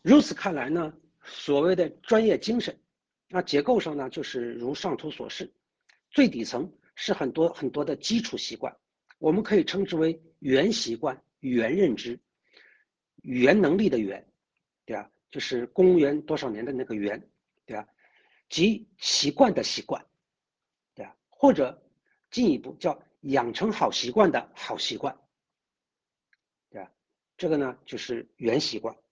如此看来呢，所谓的专业精神，那结构上呢，就是如上图所示，最底层是很多很多的基础习惯，我们可以称之为原习惯、原认知、原能力的原，对吧？就是公元多少年的那个元，对吧？即习惯的习惯，对吧？或者进一步叫养成好习惯的好习惯，对吧？这个呢就是原习惯。